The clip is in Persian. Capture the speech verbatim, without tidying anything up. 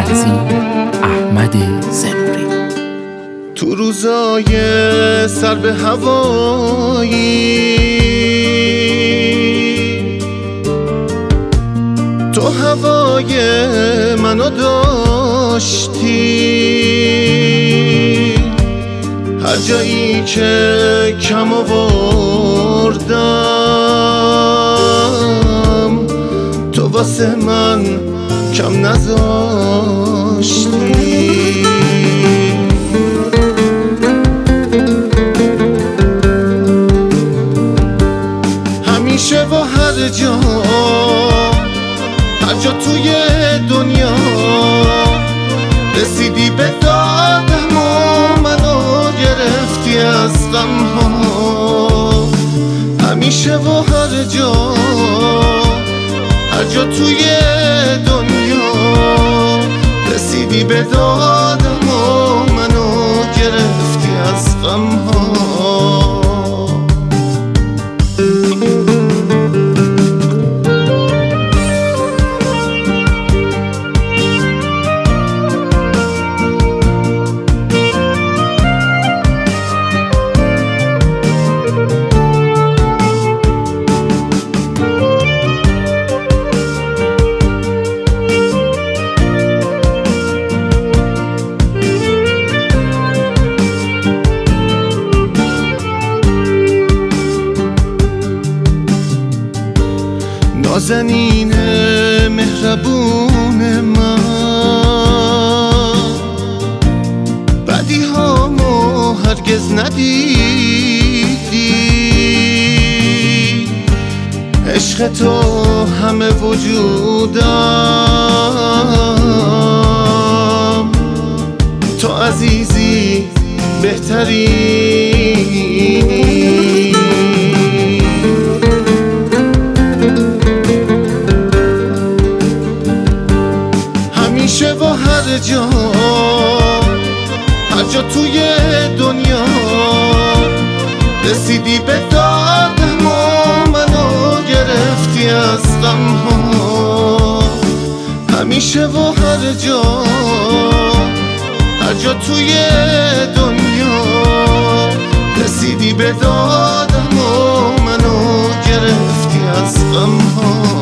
تنظیم احمد زنوری. تو روزای سر به هوایی تو هوای منو داشتی، هر جایی که کم آوردم تو واسه من کم نذاشتی. همیشه و هر جا، هر جا توی دنیا رسیدی به دادم و منو گرفتی از غم ها. همیشه و هر جا، هر جا توی دنیا رسیدی به دادم و منو گرفتی از غم ها. نازنین مهربون من، بدی هامو هرگز ندیدی، عشق تو همه وجودم، تو عزیزی بهتری. همیشه و هر جا، هر جا توی دنیا رسیدی به دادم و منو گرفتی از غم ها. همیشه و هر جا، هر جا توی دنیا رسیدی به دادم و منو گرفتی از غم ها.